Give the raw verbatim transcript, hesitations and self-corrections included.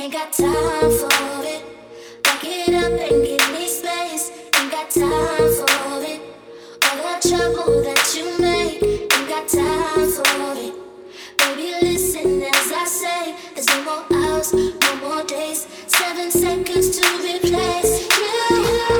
Ain't got time for it. Back it up and give me space. Ain't got time for it. All that trouble that you make. Ain't got time for it. Baby, listen as I say. There's no more hours, no more days. Seven seconds to replace you.